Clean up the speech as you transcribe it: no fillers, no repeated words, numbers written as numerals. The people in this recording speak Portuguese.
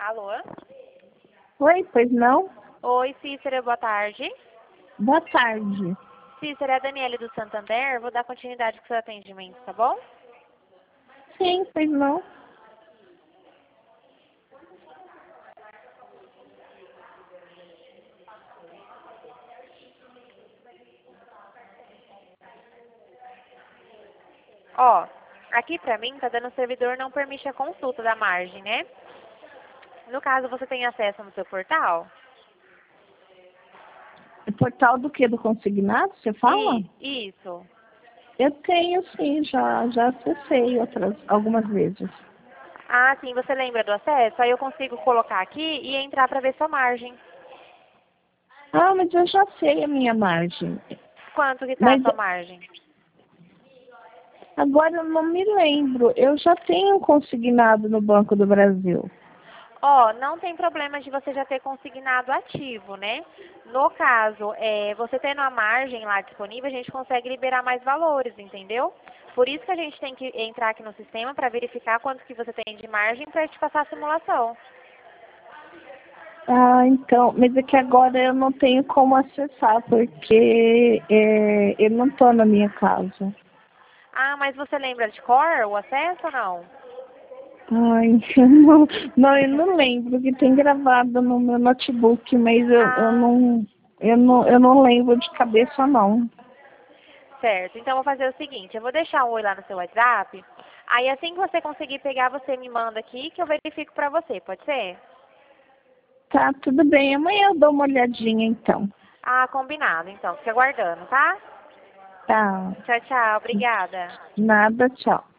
Alô? Oi, pois não? Oi, Cícera, boa tarde. Boa tarde. Cícera, é a Daniele do Santander. Vou dar continuidade com o seu atendimento, tá bom? Sim, pois não? Ó, aqui pra mim tá dando servidor não permite a consulta da margem, né? No caso, você tem acesso no seu portal? O portal do que? Do consignado, você fala? Isso. Eu tenho sim, já acessei algumas vezes. Ah, sim, você lembra do acesso? Aí eu consigo colocar aqui e entrar pra ver sua margem. Ah, mas eu já sei a minha margem. Quanto que tá a Mas sua margem? agora eu não me lembro. Eu já tenho consignado no Banco do Brasil. Ó, não tem problema de você já ter consignado ativo, né? No caso, você tendo a margem lá disponível, a gente consegue liberar mais valores, entendeu? Por isso que a gente tem que entrar aqui no sistema para verificar quanto que você tem de margem para te passar a simulação. Ah, então, mas é que agora eu não tenho como acessar, porque eu não estou na minha casa. Ah, mas você lembra de cor o acesso ou não? Ai, eu não lembro que tem gravado no meu notebook, mas Ah, eu não lembro de cabeça não. certo. Então, eu vou fazer o seguinte, eu vou deixar um oi lá no seu WhatsApp, aí assim que você conseguir pegar, você me manda aqui que eu verifico pra você, pode ser? Tá, tudo bem. Amanhã eu dou uma olhadinha então. Ah, combinado, então. Fica aguardando, tá? Tá. Tchau, tchau. Obrigada. Nada, tchau.